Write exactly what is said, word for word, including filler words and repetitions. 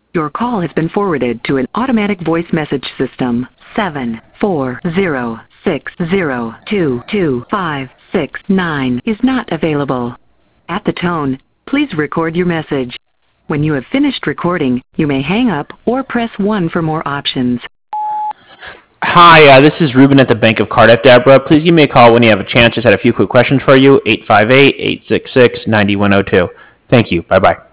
Your call has been forwarded to an automatic voice message system. seven four zero six zero two two five six nine is not available. At the tone, please record your message. When you have finished recording, you may hang up or press one for more options. Hi, uh, this is Ruben at the Bank of Cardiff, Deborah. Please give me a call when you have a chance. Just had a few quick questions for you. eight five eight, eight six six, nine one zero two. Thank you. Bye-bye.